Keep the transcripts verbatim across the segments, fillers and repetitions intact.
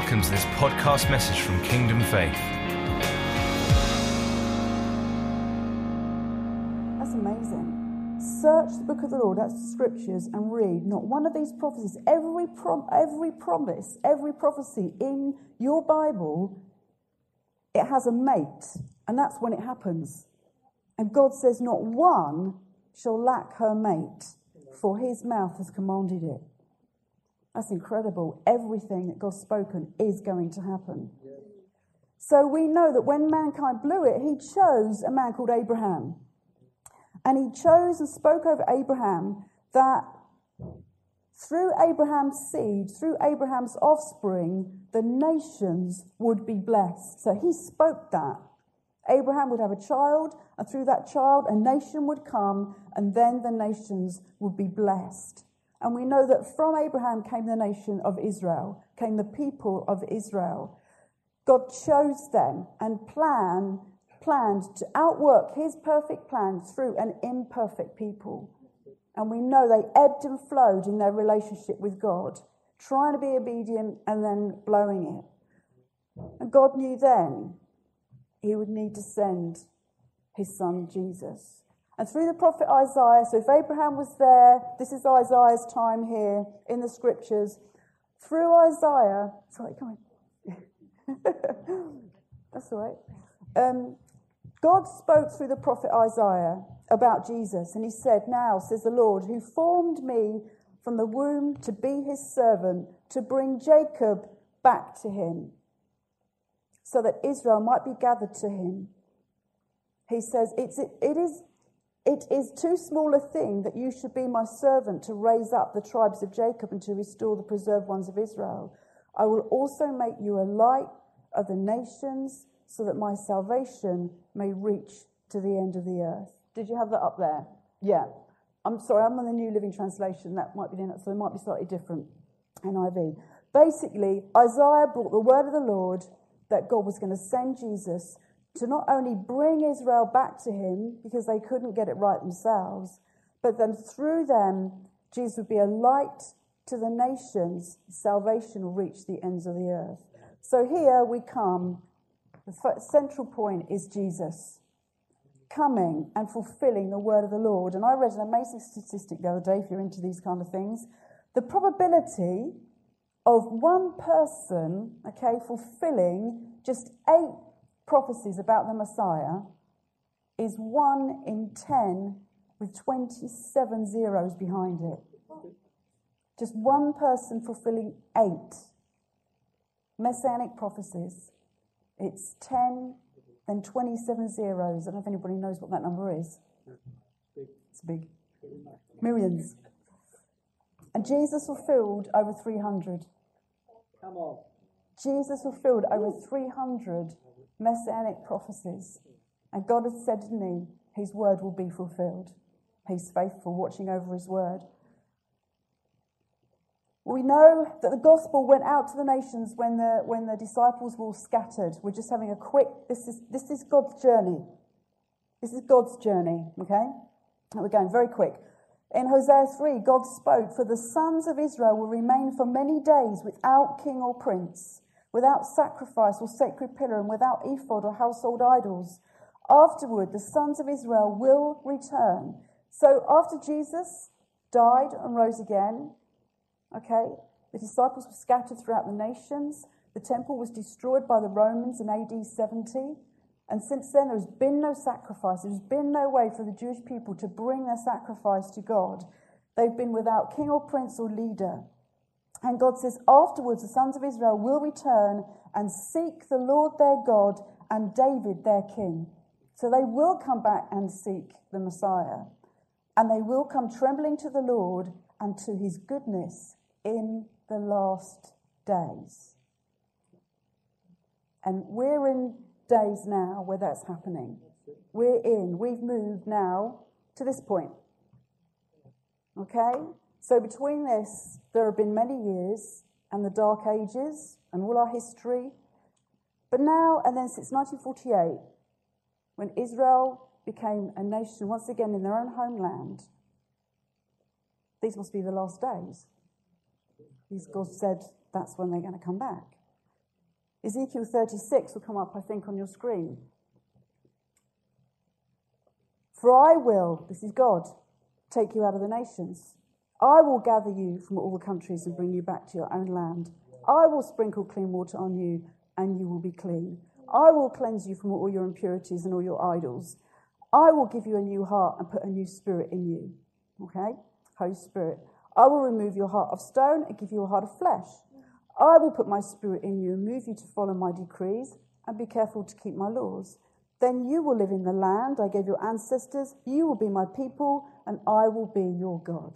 Welcome to this podcast message from Kingdom Faith. That's amazing. Search the book of the Lord, that's the scriptures, and read not one of these prophecies. Every prom- every promise, every prophecy in your Bible, it has a mate, and that's when it happens. And God says, not one shall lack her mate, for his mouth has commanded it. That's incredible. Everything that God's spoken is going to happen. Yeah. So we know that when mankind blew it, he chose a man called Abraham. And he chose and spoke over Abraham that through Abraham's seed, through Abraham's offspring, the nations would be blessed. So he spoke that. Abraham would have a child, and through that child, a nation would come, and then the nations would be blessed. And we know that from Abraham came the nation of Israel, came the people of Israel. God chose them and planned, planned to outwork his perfect plan through an imperfect people. And we know they ebbed and flowed in their relationship with God, trying to be obedient and then blowing it. And God knew then he would need to send his son Jesus. And through the prophet Isaiah, so if Abraham was there, this is Isaiah's time here in the scriptures. Through Isaiah, sorry, come on. That's all right. Um, God spoke through the prophet Isaiah about Jesus, and he said, now, says the Lord, who formed me from the womb to be his servant, to bring Jacob back to him, so that Israel might be gathered to him. He says, it's, it, it is... It is too small a thing that you should be my servant to raise up the tribes of Jacob and to restore the preserved ones of Israel. I will also make you a light of the nations so that my salvation may reach to the end of the earth. Did you have that up there? Yeah. I'm sorry, I'm on the New Living Translation. That might be the so it might be slightly different. N I V. Basically, Isaiah brought the word of the Lord that God was going to send Jesus to not only bring Israel back to him, because they couldn't get it right themselves, but then through them, Jesus would be a light to the nations. Salvation will reach the ends of the earth. So here we come. The central point is Jesus coming and fulfilling the word of the Lord. And I read an amazing statistic the other day, if you're into these kind of things. The probability of one person, okay, fulfilling just eight prophecies about the Messiah is one in ten with twenty-seven zeros behind it. Just one person fulfilling eight messianic prophecies. It's ten, then twenty-seven zeros. I don't know if anybody knows what that number is. It's big. Millions. And Jesus fulfilled over three hundred. Come on. Jesus fulfilled over three hundred messianic prophecies, and God has said to me his word will be fulfilled. He's faithful, watching over his word. We know that the gospel went out to the nations when the when the disciples were all scattered. We're just having a quick this is this is God's journey. This is God's journey, okay? And we're going very quick. In Hosea three, God spoke, for the sons of Israel will remain for many days without king or prince, without sacrifice or sacred pillar, and without ephod or household idols. Afterward, the sons of Israel will return. So after Jesus died and rose again, okay, the disciples were scattered throughout the nations. The temple was destroyed by the Romans in A D seventy. And since then, there has been no sacrifice. There's been no way for the Jewish people to bring their sacrifice to God. They've been without king or prince or leader. And God says, afterwards the sons of Israel will return and seek the Lord their God and David their king. So they will come back and seek the Messiah. And they will come trembling to the Lord and to his goodness in the last days. And we're in days now where that's happening. We're in, we've moved now to this point. Okay? So between this, there have been many years and the Dark Ages and all our history. But now, and then since nineteen forty-eight, when Israel became a nation once again in their own homeland, these must be the last days. Because God said that's when they're going to come back. Ezekiel thirty-six will come up, I think, on your screen. For I will, this is God, take you out of the nations. I will gather you from all the countries and bring you back to your own land. I will sprinkle clean water on you, and you will be clean. I will cleanse you from all your impurities and all your idols. I will give you a new heart and put a new spirit in you. Okay? Holy Spirit. I will remove your heart of stone and give you a heart of flesh. I will put my spirit in you and move you to follow my decrees and be careful to keep my laws. Then you will live in the land I gave your ancestors. You will be my people, and I will be your God.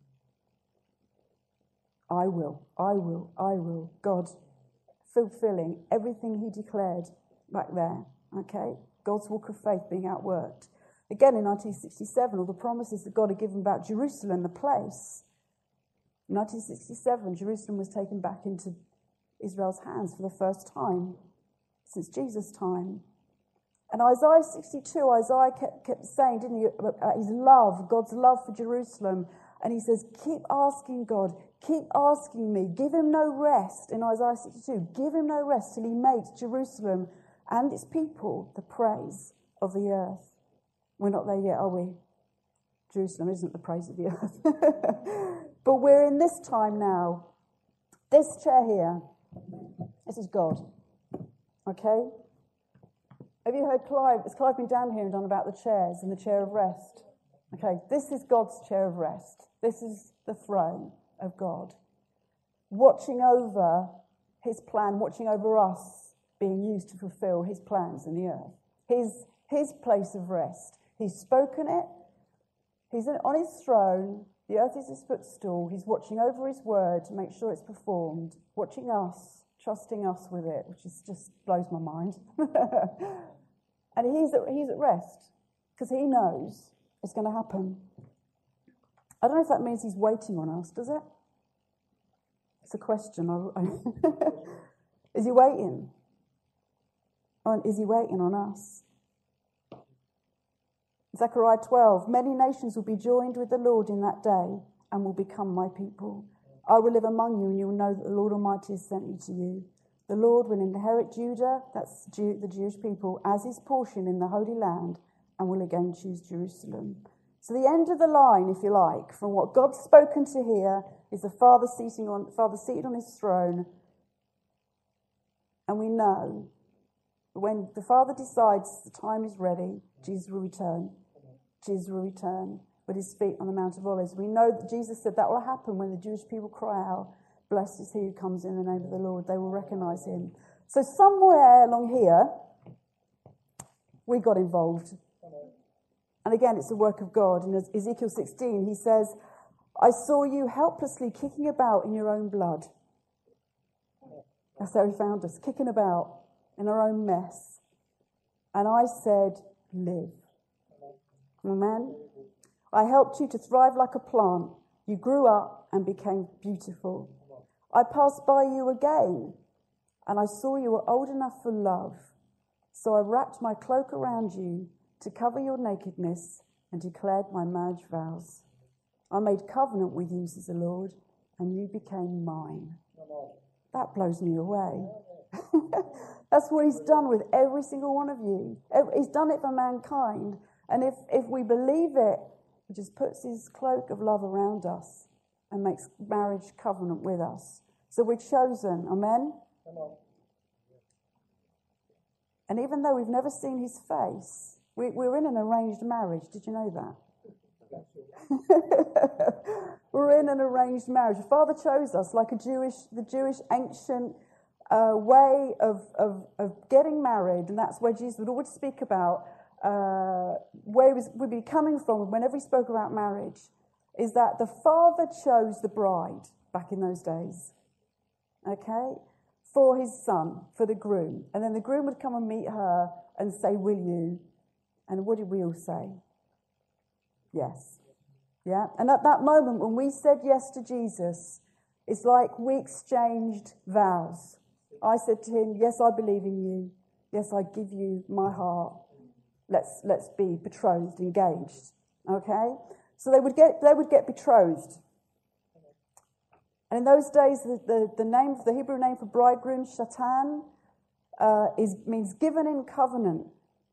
I will, I will, I will. God fulfilling everything he declared back there. Okay? God's walk of faith being outworked. Again, in nineteen sixty-seven, all the promises that God had given about Jerusalem, the place. In nineteen sixty-seven, Jerusalem was taken back into Israel's hands for the first time since Jesus' time. And Isaiah sixty-two, Isaiah kept, kept saying, didn't he, about his love, God's love for Jerusalem. And he says, keep asking God, keep asking me, give him no rest. In Isaiah sixty-two, give him no rest till he makes Jerusalem and its people the praise of the earth. We're not there yet, are we? Jerusalem isn't the praise of the earth. But we're in this time now. This chair here, this is God. Okay? Have you heard Clive? Has Clive been down here and done about the chairs and the chair of rest? Okay, this is God's chair of rest. This is the throne of God. Watching over his plan, watching over us being used to fulfill his plans in the earth. His, his place of rest. He's spoken it. He's on his throne. The earth is his footstool. He's watching over his word to make sure it's performed. Watching us, trusting us with it, which is just blows my mind. And he's at, he's at rest because he knows it's going to happen. I don't know if that means he's waiting on us, does it? It's a question. Is he waiting? Or is he waiting on us? Zechariah twelve, many nations will be joined with the Lord in that day and will become my people. I will live among you and you will know that the Lord Almighty has sent me to you. The Lord will inherit Judah, that's Jew, the Jewish people, as his portion in the Holy Land and will again choose Jerusalem. So the end of the line, if you like, from what God's spoken to here is the Father seated on, Father seated on his throne. And we know that when the Father decides the time is ready, Jesus will return. Jesus will return with his feet on the Mount of Olives. We know that Jesus said that will happen when the Jewish people cry out, blessed is he who comes in the name of the Lord. They will recognise him. So somewhere along here, we got involved. And again, it's the work of God. In Ezekiel sixteen, he says, I saw you helplessly kicking about in your own blood. That's how he found us, kicking about in our own mess. And I said, live. Amen. I helped you to thrive like a plant. You grew up and became beautiful. I passed by you again, and I saw you were old enough for love. So I wrapped my cloak around you to cover your nakedness and declared my marriage vows. I made covenant with you, says the Lord, and you became mine. That blows me away. That's what he's done with every single one of you. He's done it for mankind. And if, if we believe it, he just puts his cloak of love around us and makes marriage covenant with us. So we're chosen. Amen? And even though we've never seen his face, we, we're in an arranged marriage. Did you know that? We're in an arranged marriage. The Father chose us like a Jewish, the Jewish ancient uh, way of, of, of getting married, and that's where Jesus would always speak about uh, where he was, would be coming from whenever he spoke about marriage, is that the Father chose the bride back in those days, okay, for his son, for the groom, and then the groom would come and meet her and say, will you? And what did we all say? Yes. Yeah. And at that moment when we said yes to Jesus, it's like we exchanged vows. I said to him, yes, I believe in you. Yes, I give you my heart. Let's let's be betrothed, engaged. Okay? So they would get they would get betrothed. And in those days, the, the, the name, the Hebrew name for bridegroom, shatan, uh, is means given in covenant.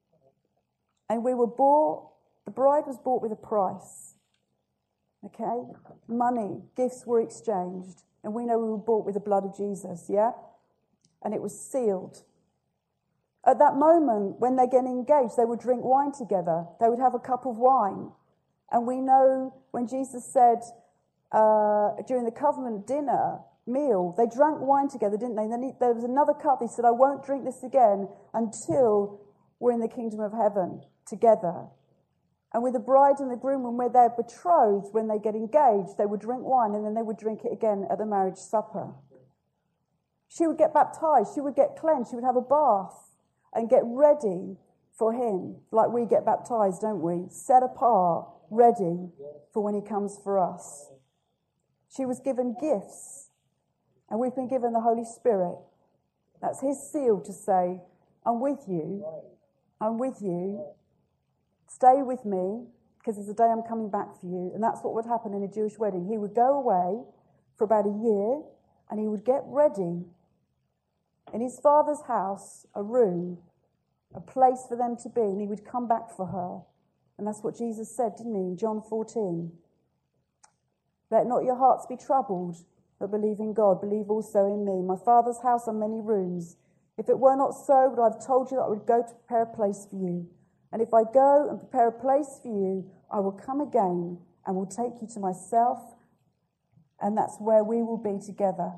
And we were bought, the bride was bought with a price. Okay? Money, gifts were exchanged. And we know we were bought with the blood of Jesus, yeah? And it was sealed. At that moment, when they're getting engaged, they would drink wine together. They would have a cup of wine. And we know when Jesus said uh, during the covenant dinner meal, they drank wine together, didn't they? And then he, there was another cup. He said, I won't drink this again until we're in the kingdom of heaven together. And with the bride and the groom, when we're there betrothed, when they get engaged, they would drink wine and then they would drink it again at the marriage supper. She would get baptized. She would get cleansed. She would have a bath and get ready for him, like we get baptized, don't we? Set apart, ready for when he comes for us. She was given gifts, and we've been given the Holy Spirit. That's his seal to say, I'm with you, I'm with you, stay with me, because there's a day I'm coming back for you. And that's what would happen in a Jewish wedding. He would go away for about a year, and he would get ready in his father's house, a room, a place for them to be, and he would come back for her. And that's what Jesus said, didn't he, in John fourteen? Let not your hearts be troubled, but believe in God, believe also in me. My Father's house are many rooms. If it were not so, would I have told you that I would go to prepare a place for you? And if I go and prepare a place for you, I will come again and will take you to myself, and that's where we will be together,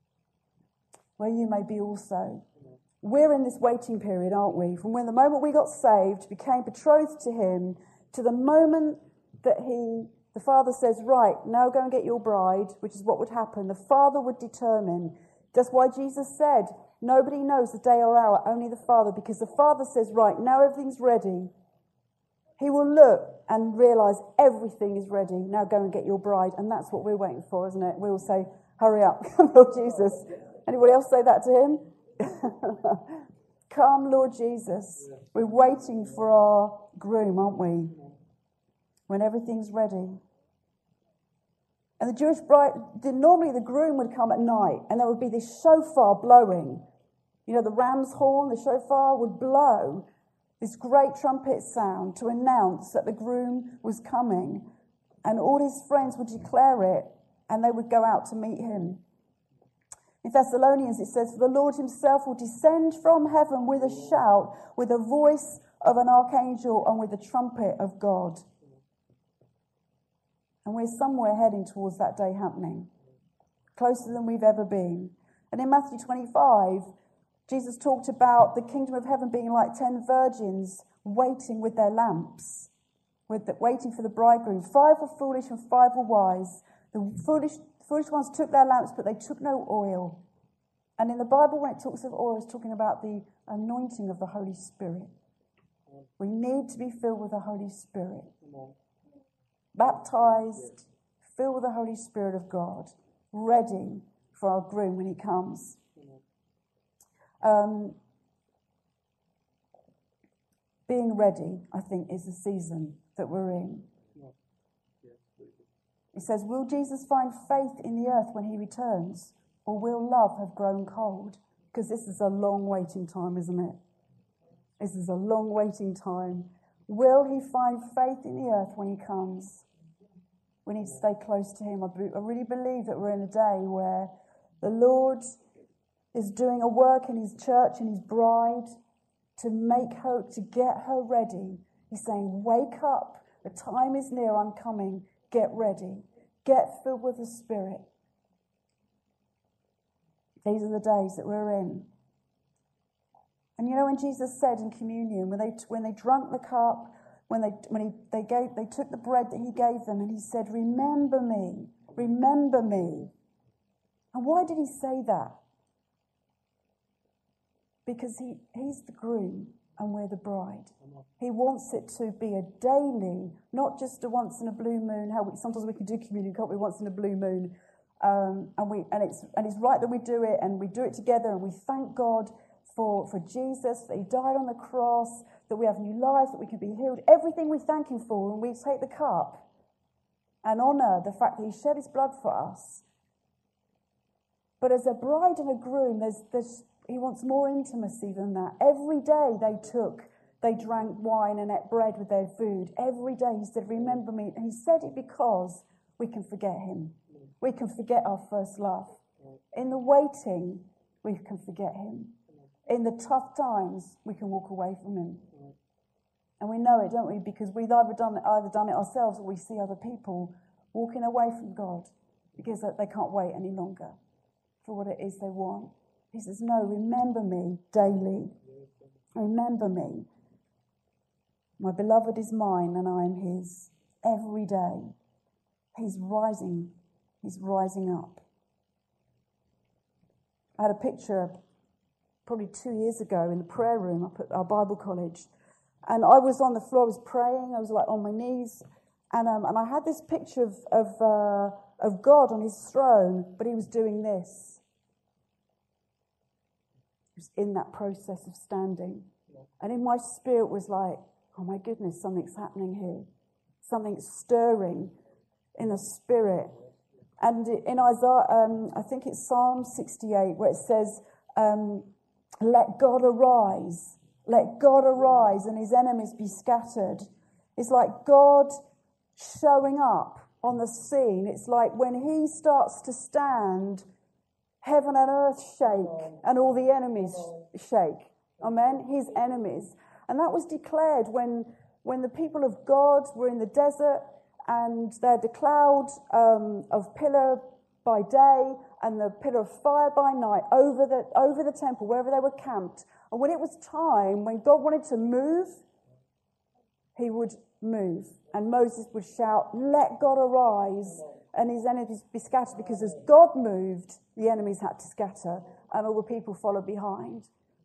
where you may be also. We're in this waiting period, aren't we? From when the moment we got saved, became betrothed to him, to the moment that he, the Father says, right, now go and get your bride, which is what would happen. The Father would determine. That's why Jesus said, nobody knows the day or hour, only the Father, because the Father says, right, now everything's ready. He will look and realise everything is ready. Now go and get your bride. And that's what we're waiting for, isn't it? We will say, hurry up, come, Lord Jesus. Anybody else say that to him? Come, Lord Jesus. We're waiting for our groom, aren't we? When everything's ready. And the Jewish bride, normally the groom would come at night and there would be this shofar blowing. You know, the ram's horn, the shofar would blow this great trumpet sound to announce that the groom was coming. And all his friends would declare it and they would go out to meet him. In Thessalonians it says, for the Lord himself will descend from heaven with a shout, with a voice of an archangel and with the trumpet of God. And we're somewhere heading towards that day happening, closer than we've ever been. And in Matthew twenty-five, Jesus talked about the kingdom of heaven being like ten virgins waiting with their lamps, with the, waiting for the bridegroom. Five were foolish and five were wise. The foolish foolish ones took their lamps, but they took no oil. And in the Bible, when it talks of oil, it's talking about the anointing of the Holy Spirit. We need to be filled with the Holy Spirit. Baptized, filled with the Holy Spirit of God, ready for our groom when he comes. Um, being ready, I think, is the season that we're in. It says, will Jesus find faith in the earth when he returns? Or will love have grown cold? Because this is a long waiting time, isn't it? This is a long waiting time. Will he find faith in the earth when he comes? We need to stay close to him. I, be- I really believe that we're in a day where the Lord is doing a work in his church and his bride to make her, to get her ready. He's saying, wake up. The time is near. I'm coming. Get ready. Get filled with the Spirit. These are the days that we're in. And you know when Jesus said in communion, when they when they drank the cup, when they when he they gave they took the bread that he gave them, and he said, "Remember me, remember me." And why did he say that? Because he, he's the groom and we're the bride. He wants it to be a daily, not just a once in a blue moon. How we, sometimes we can do communion, can't we? Once in a blue moon, um, and we and it's and it's right that we do it, and we do it together, and we thank God for for Jesus, that he died on the cross, that we have new life, that we can be healed. Everything we thank him for, and we take the cup and honour the fact that he shed his blood for us. But as a bride and a groom, there's there's He wants more intimacy than that. Every day they took, they drank wine and ate bread with their food. Every day he said, remember me. And he said it because we can forget him. We can forget our first love. In the waiting, we can forget him. In the tough times, we can walk away from him. And we know it, don't we? Because we've either done it, either done it ourselves or we see other people walking away from God because they can't wait any longer for what it is they want. He says, no, remember me daily. Remember me. My beloved is mine and I am his. Every day. He's rising. He's rising up. I had a picture probably two years ago in the prayer room up at our Bible college. And I was on the floor, I was praying, I was like on my knees. And um, and I had this picture of, of, uh, of God on his throne, but he was doing this. In that process of standing. And in my spirit was like, oh my goodness, something's happening here. Something's stirring in the spirit. And in Isaiah, um, I think it's Psalm sixty-eight, where it says, um, let God arise. Let God arise and his enemies be scattered. It's like God showing up on the scene. It's like when he starts to stand, heaven and earth shake and all the enemies shake. Amen? His enemies. And that was declared when when the people of God were in the desert and they had the cloud um, of pillar by day and the pillar of fire by night over the over the temple, wherever they were camped. And when it was time, when God wanted to move, he would move. And Moses would shout, let God arise and his enemies be scattered, because as God moved, the enemies had to scatter and all the people followed behind.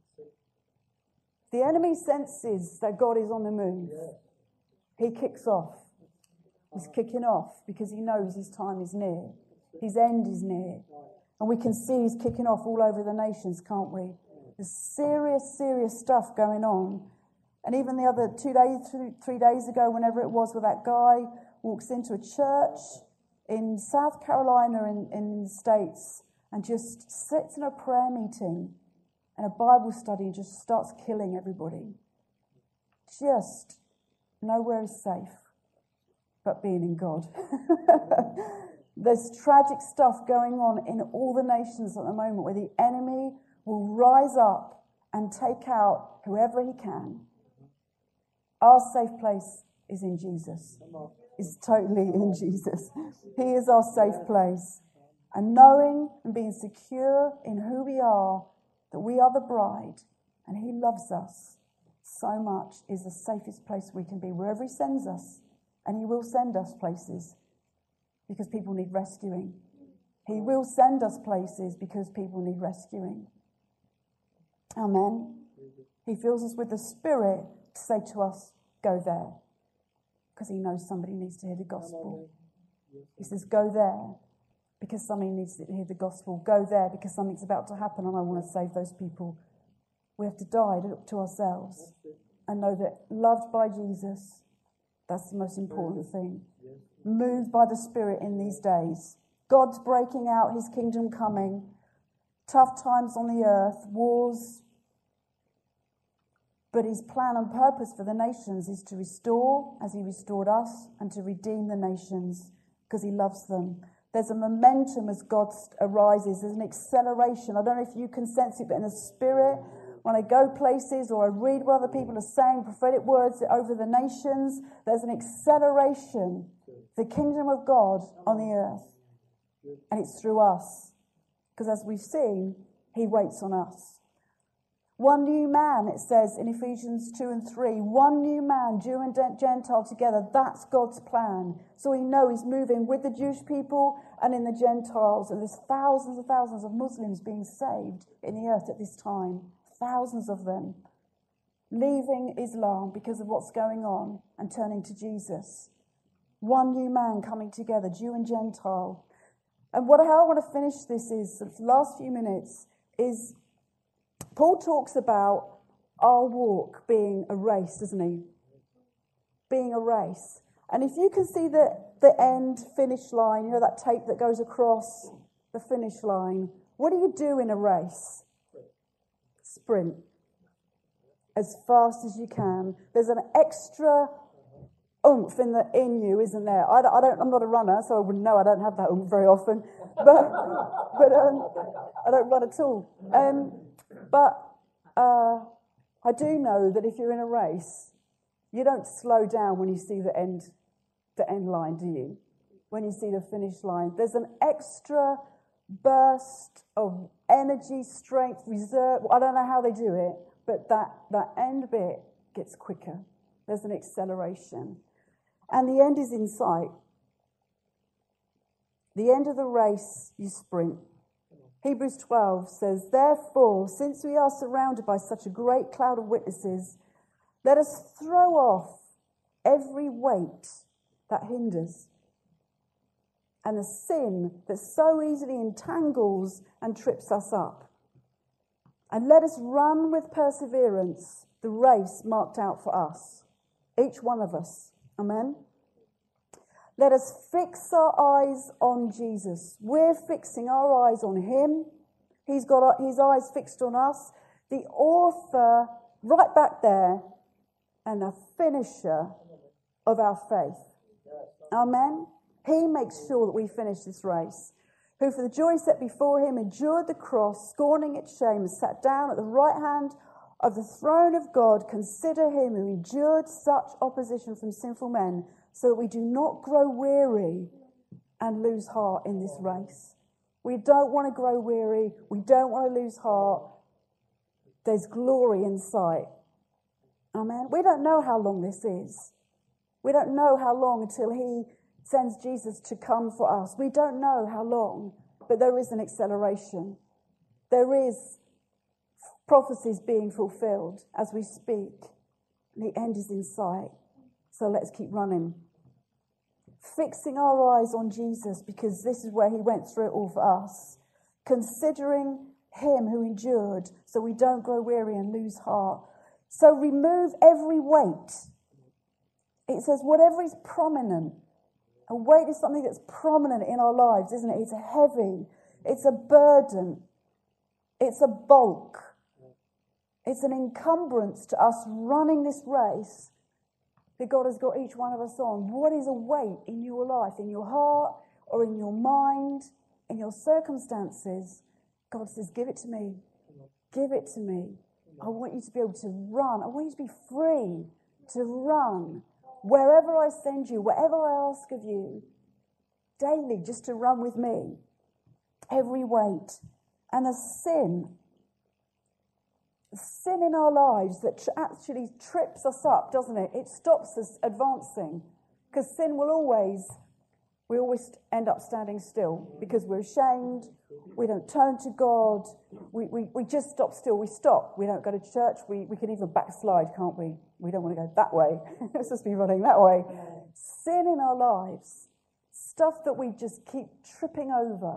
The enemy senses that God is on the move. He kicks off. He's kicking off because he knows his time is near. His end is near. And we can see he's kicking off all over the nations, can't we? There's serious, serious stuff going on. And even the other two days, three days ago, whenever it was, where that guy walks into a church in South Carolina in, in the States and just sits in a prayer meeting and a Bible study and just starts killing everybody. Just nowhere is safe but being in God. There's tragic stuff going on in all the nations at the moment where the enemy will rise up and take out whoever he can. Our safe place is in Jesus. Is totally in Jesus. He is our safe place. And knowing and being secure in who we are, that we are the bride, and he loves us so much, is the safest place we can be. Wherever he sends us, and he will send us places because people need rescuing. He will send us places because people need rescuing. Amen. He fills us with the Spirit to say to us, go there. Because he knows somebody needs to hear the gospel. He says, go there because somebody needs to hear the gospel. Go there because something's about to happen and I want to save those people. We have to die to ourselves and know that loved by Jesus, that's the most important thing. Moved by the Spirit in these days. God's breaking out, his kingdom coming. Tough times on the earth, wars. But his plan and purpose for the nations is to restore as he restored us and to redeem the nations because he loves them. There's a momentum as God arises. There's an acceleration. I don't know if you can sense it, but in the Spirit, when I go places or I read what other people are saying, prophetic words over the nations, there's an acceleration. The kingdom of God on the earth. And it's through us. Because as we've seen, he waits on us. One new man, it says in Ephesians two and three, one new man, Jew and Gentile together, that's God's plan. So we know he's moving with the Jewish people and in the Gentiles, and there's thousands and thousands of Muslims being saved in the earth at this time. Thousands of them leaving Islam because of what's going on and turning to Jesus. One new man coming together, Jew and Gentile. And what how I want to finish this is, the last few minutes, is Paul talks about our walk being a race, doesn't he? Being a race. And if you can see the, the end finish line, you know that tape that goes across the finish line, what do you do in a race? sprint as fast as you can. There's an extra oomph in the in you, isn't there? I don't, I don't. I'm not a runner, so I wouldn't know. I don't have that oomph very often, but but um, I don't run at all. Um, but uh, I do know that if you're in a race, you don't slow down when you see the end, the end line, do you? When you see the finish line, there's an extra burst of energy, strength, reserve. I don't know how they do it, but that that end bit gets quicker. There's an acceleration. And the end is in sight. The end of the race, you sprint. Hebrews twelve says, therefore, since we are surrounded by such a great cloud of witnesses, let us throw off every weight that hinders and the sin that so easily entangles and trips us up. And let us run with perseverance the race marked out for us, each one of us. Amen. Let us fix our eyes on Jesus. We're fixing our eyes on him. He's got his eyes fixed on us. The author, right back there, and the finisher of our faith. Amen. He makes sure that we finish this race. Who for the joy set before him endured the cross, scorning its shame, and sat down at the right hand of the throne of God. Consider him who endured such opposition from sinful men, so that we do not grow weary and lose heart in this race. We don't want to grow weary. We don't want to lose heart. There's glory in sight. Amen. We don't know how long this is. We don't know how long until he sends Jesus to come for us. We don't know how long, but there is an acceleration. There is prophecies being fulfilled as we speak. The end is in sight. So let's keep running. Fixing our eyes on Jesus, because this is where he went through it all for us. Considering him who endured, so we don't grow weary and lose heart. So remove every weight. It says whatever is prominent. A weight is something that's prominent in our lives, isn't it? It's heavy. It's a burden. It's a bulk. It's an encumbrance to us running this race that God has got each one of us on. What is a weight in your life, in your heart, or in your mind, in your circumstances? God says, give it to me. Give it to me. I want you to be able to run. I want you to be free to run wherever I send you, whatever I ask of you, daily, just to run with me. Every weight. And the sin, the sin in our lives that tr- actually trips us up, doesn't it? It stops us advancing. Because sin will always, we always end up standing still because we're ashamed. We don't turn to God. We, we, we just stop still. We stop. We don't go to church. We, we can even backslide, can't we? We don't want to go that way. Let's just be running that way. Sin in our lives, stuff that we just keep tripping over,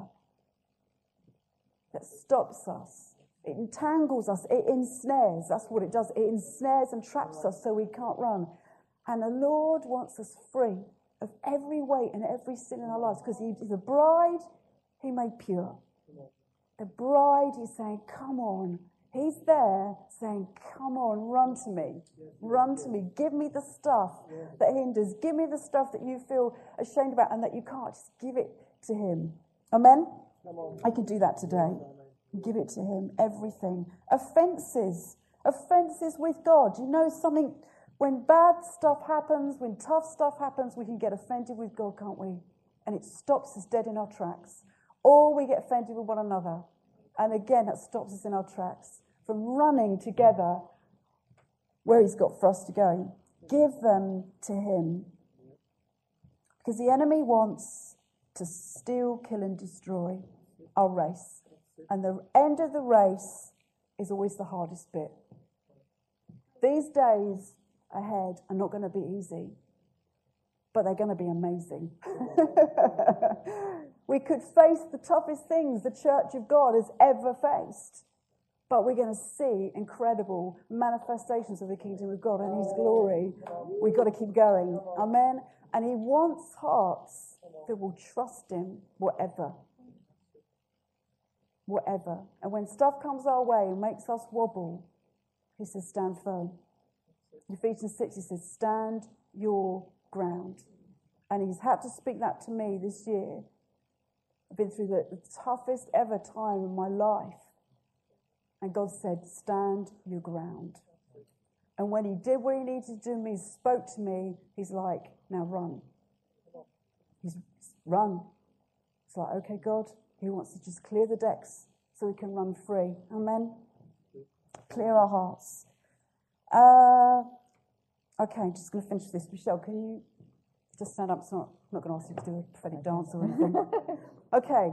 that stops us. It entangles us. It ensnares. That's what it does. It ensnares and traps us so we can't run. And the Lord wants us free of every weight and every sin in our lives, because he's a bride he made pure. The bride, he's saying, come on. He's there saying, come on, run to me. Run to me. Give me the stuff that hinders. Give me the stuff that you feel ashamed about and that you can't. Just give it to him. Amen? I can do that today. Give it to him. Everything. Offences. Offences with God. You know something? When bad stuff happens, when tough stuff happens, we can get offended with God, can't we? And it stops us dead in our tracks. Or we get offended with one another. And again, that stops us in our tracks from running together where he's got for us to go. Give them to him. Because the enemy wants to steal, kill, and destroy our race. And the end of the race is always the hardest bit. These days ahead are not going to be easy, but they're going to be amazing. We could face the toughest things the Church of God has ever faced, but we're going to see incredible manifestations of the kingdom of God and his glory. We've got to keep going. Amen. And he wants hearts that will trust him whatever. whatever. And when stuff comes our way and makes us wobble, he says, stand firm. Ephesians six, he says, stand your ground. And he's had to speak that to me this year. I've been through the, the toughest ever time in my life. And God said, stand your ground. And when he did what he needed to do, me spoke to me, he's like, now run. He's run. It's like, okay, God, he wants to just clear the decks so we can run free. Amen? Clear our hearts. Uh, okay, I'm just going to finish this. Michelle, can you just stand up? It's not, I'm not going to ask you to do a prophetic dance or anything. Okay.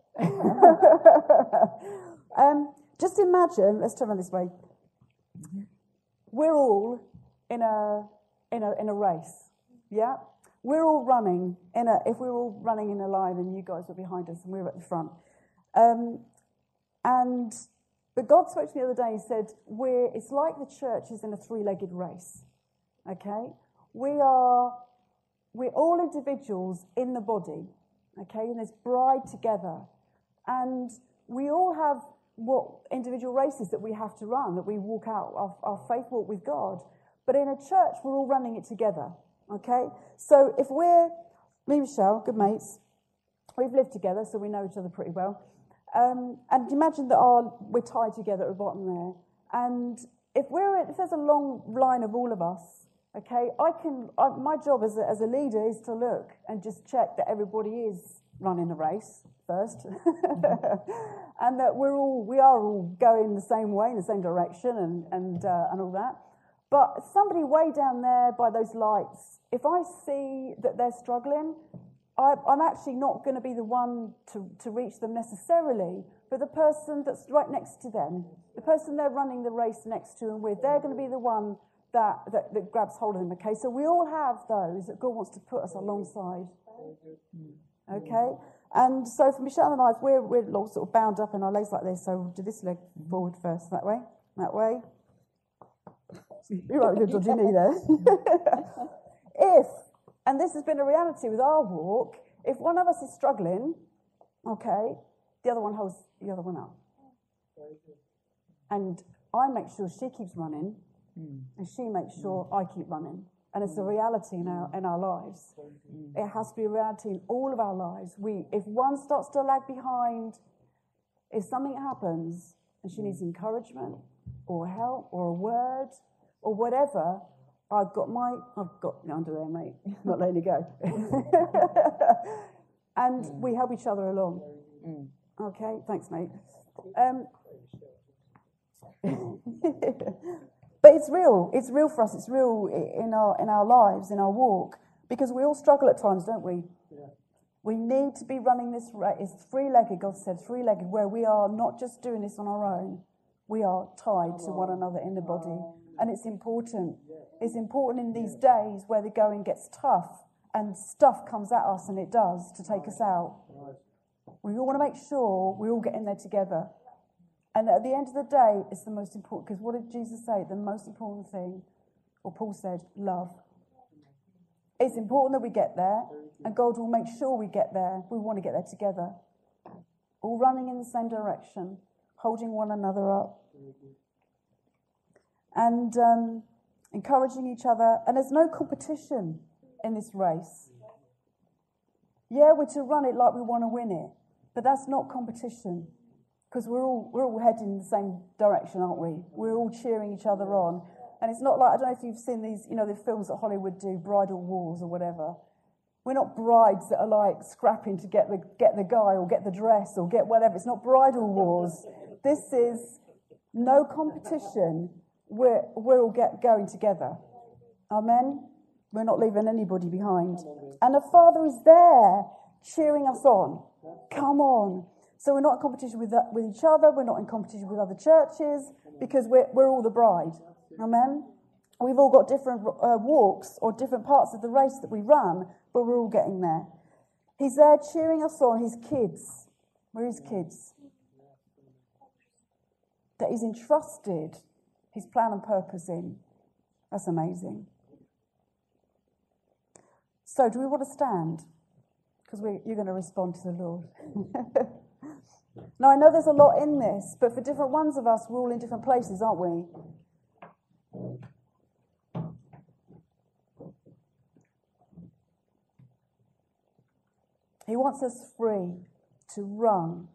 um, just imagine, let's turn around this way. We're all in a in a in a race, yeah. We're all running in a. If we're all running in a line, and you guys were behind us, and we were at the front, um, and but God spoke to me the other day. He said, "We're. It's like the church is in a three-legged race. Okay, we are. We're all individuals in the body. Okay, and there's bride together, and we all have." What individual races that we have to run, that we walk out our, our faith walk with God. But in a church, we're all running it together, okay? So if we're, me and Michelle, good mates, we've lived together, so we know each other pretty well. Um, and imagine that our, we're tied together at the bottom there. And if we're if there's a long line of all of us, okay, I can. I, my job as a, as a leader is to look and just check that everybody is running the race first, and that we're all we are all going the same way in the same direction and and uh, and all that. But somebody way down there by those lights, if I see that they're struggling, I, I'm actually not going to be the one to, to reach them necessarily, but the person that's right next to them, the person they're running the race next to and with, they're going to be the one that, that, that grabs hold of them. Okay, so we all have those that God wants to put us alongside. Okay, and so for Michelle and I, if we're we're all sort of bound up in our legs like this, so we'll do this leg forward first, that way, that way. You're right with your dodgy knee there. If, and this has been a reality with our walk, if one of us is struggling, okay, the other one holds the other one up. And I make sure she keeps running, mm. and she makes sure mm. I keep running. And it's a reality in our in our lives. Mm. It has to be a reality in all of our lives. We, if one starts to lag behind, if something happens and she needs encouragement or help or a word or whatever, I've got my, I've got your underwear, mate. Not letting you go. And mm. we help each other along. Mm. Okay, thanks, mate. Um, but it's real. It's real for us. It's real in our in our lives, in our walk, because we all struggle at times, don't we? Yeah. We need to be running this race. It's three-legged, God said, three-legged, where we are not just doing this on our own. We are tied to one another in the body. And it's important. It's important in these days where the going gets tough and stuff comes at us, and it does, to take us out. We all want to make sure we all get in there together. And at the end of the day, it's the most important, because what did Jesus say? The most important thing, or Paul said, love. It's important that we get there, and God will make sure we get there. We want to get there together. All running in the same direction, holding one another up. And um, encouraging each other. And there's no competition in this race. Yeah, we're to run it like we want to win it, but that's not competition, because we're all we're all heading in the same direction, aren't we? We're all cheering each other on. And it's not like, I don't know if you've seen these, you know, the films that Hollywood do, bridal wars or whatever. We're not brides that are like scrapping to get the get the guy or get the dress or get whatever. It's not bridal wars. This is no competition. We're, we're all get going together. Amen? We're not leaving anybody behind. And the Father is there cheering us on. Come on. So we're not in competition with with each other. We're not in competition with other churches, because we're, we're all the bride. Amen? We've all got different uh, walks or different parts of the race that we run, but we're all getting there. He's there cheering us on, his kids. We're his kids. That he's entrusted his plan and purpose in. That's amazing. So, do we want to stand? Because you're going to respond to the Lord. Now, I know there's a lot in this, but for different ones of us, we're all in different places, aren't we? He wants us free to run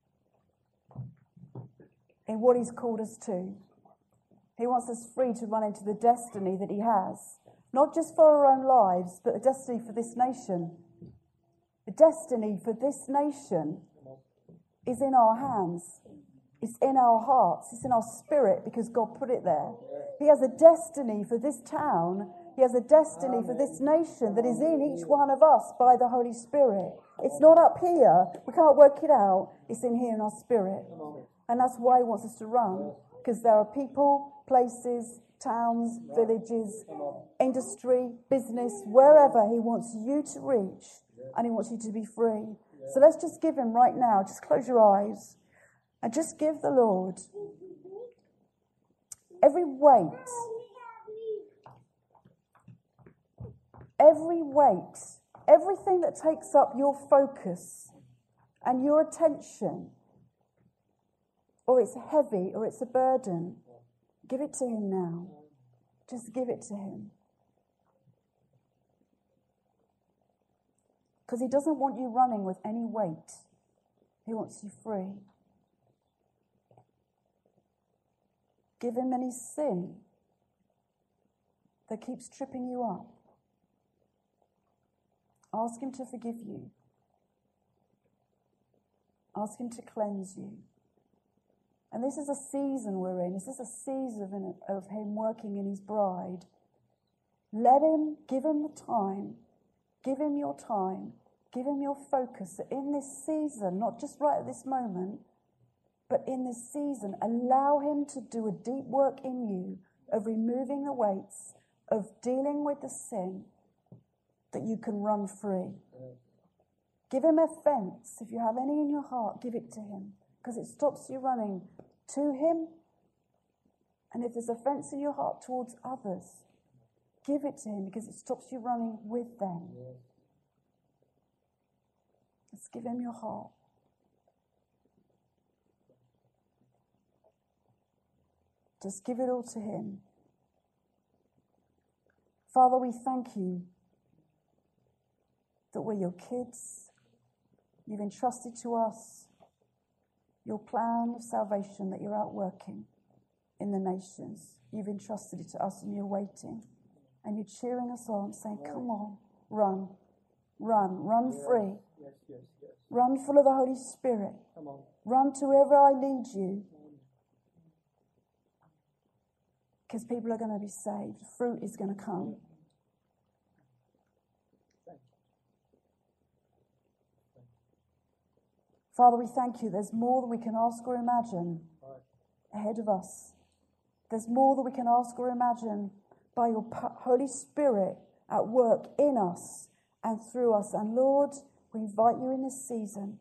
in what he's called us to. He wants us free to run into the destiny that he has, not just for our own lives, but the destiny for this nation. The destiny for this nation is in our hands. It's in our hearts. It's in our spirit because God put it there. He has a destiny for this town. He has a destiny for this nation that is in each one of us by the Holy Spirit. It's not up here. We can't work it out. It's in here in our spirit. And that's why he wants us to run. Because there are people, places, towns, villages, industry, business, wherever he wants you to reach. And he wants you to be free. So let's just give him right now. Just close your eyes. And just give the Lord every weight. Every weight. Everything that takes up your focus and your attention. Or it's heavy or it's a burden. Give it to him now. Just give it to him. Because he doesn't want you running with any weight. He wants you free. Give him any sin that keeps tripping you up. Ask him to forgive you. Ask him to cleanse you. And this is a season we're in. This is a season of him working in his bride. Let him, give him the time. Give him your time. Give him your focus. In this season, not just right at this moment, but in this season, allow him to do a deep work in you of removing the weights, of dealing with the sin, that you can run free. Give him offense. If you have any in your heart, give it to him. Because it stops you running to him. And if there's offense in your heart towards others, give it to him because it stops you running with them. Let's give him your heart. Just give it all to him. Father, we thank you that we're your kids. You've entrusted to us your plan of salvation that you're out working in the nations. You've entrusted it to us and you're waiting. And you're cheering us on, saying, come on, run, run, run free. Yes, yes, yes. Run full of the Holy Spirit. Come on. Run to wherever I lead you. Because people are going to be saved. Fruit is going to come. Father, we thank you. There's more than we can ask or imagine ahead of us. There's more than we can ask or imagine by your Holy Spirit at work in us and through us. And Lord, we invite you in this season.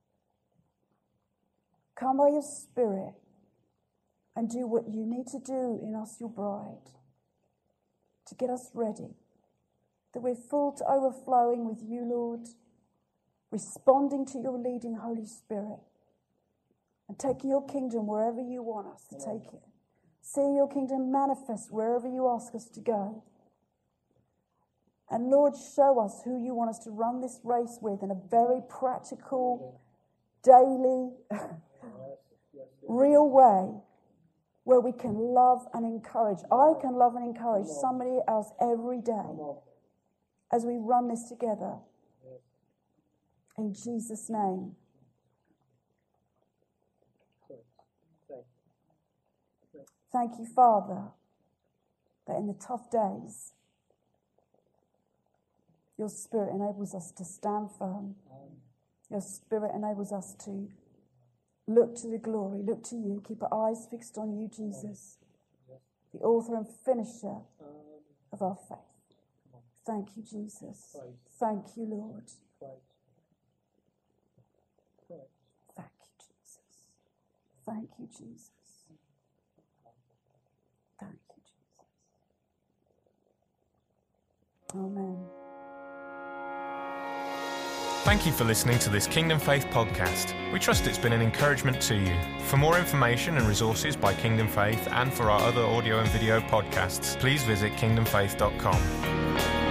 Come by your Spirit and do what you need to do in us, your bride, to get us ready, that we're full to overflowing with you, Lord, responding to your leading Holy Spirit and taking your kingdom wherever you want us to take it. Seeing your kingdom manifest wherever you ask us to go. And Lord, show us who you want us to run this race with in a very practical, daily, real way where we can love and encourage. I can love and encourage somebody else every day as we run this together. In Jesus' name. Thank you, Father, that in the tough days, your Spirit enables us to stand firm. Your Spirit enables us to look to the glory, look to you, keep our eyes fixed on you, Jesus, the author and finisher of our faith. Thank you, Jesus. Thank you, Lord. Thank you, Jesus. Thank you, Jesus. Thank you, Jesus. Amen. Thank you for listening to this Kingdom Faith podcast. We trust it's been an encouragement to you. For more information and resources by Kingdom Faith and for our other audio and video podcasts, please visit kingdom faith dot com.